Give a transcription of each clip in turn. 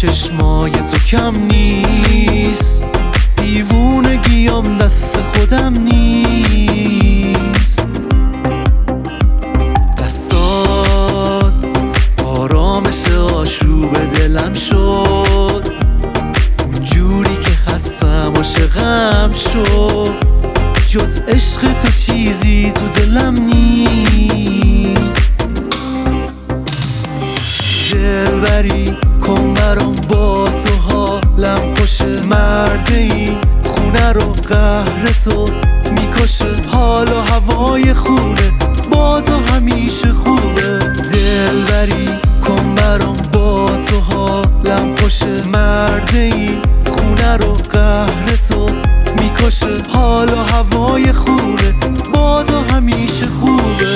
چشمای تو کم نیست، دیوونگیم دست خودم نیست. دستات آرامش آشوب دلم شد، اونجوری که هستم عاشقم شد. جز عشق تو چیزی تو دلم نیست. دلبری کن برام با تو حالم خوشه، مرده این خونه رو قهر تو میکشه. حال و هوای خونه با تو همیشه خوبه. دلبری کن برام با تو حالم خوشه، مرده این خونه رو قهر تو میکشه. حال و هوای خونه با تو همیشه خوبه.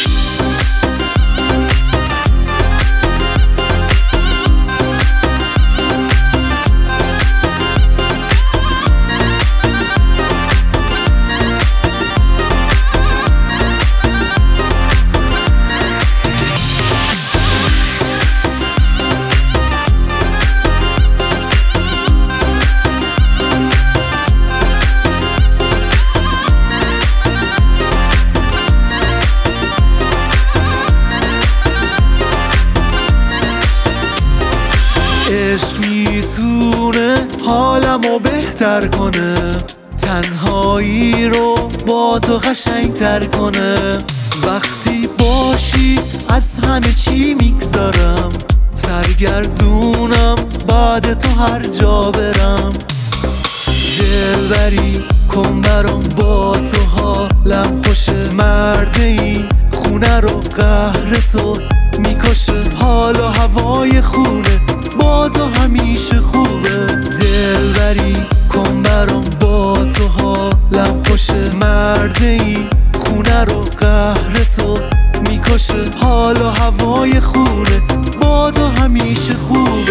عشق میتونه حالمو بهتر کنه، تنهایی رو با تو قشنگتر کنه. وقتی باشی از همه چی میگذارم، سرگردونم بعد تو هر جا برم. دلبری کن برام با تو حالم خوشه، مرده این خونه رو قهر تو میکشه. حال و هوای خونه با تو همیشه خوبه. دلبری کن برام با تو حالم خوشه، مرده این خونه رو قهر تو میکشه. حال و هوای خونه با تو همیشه خوبه.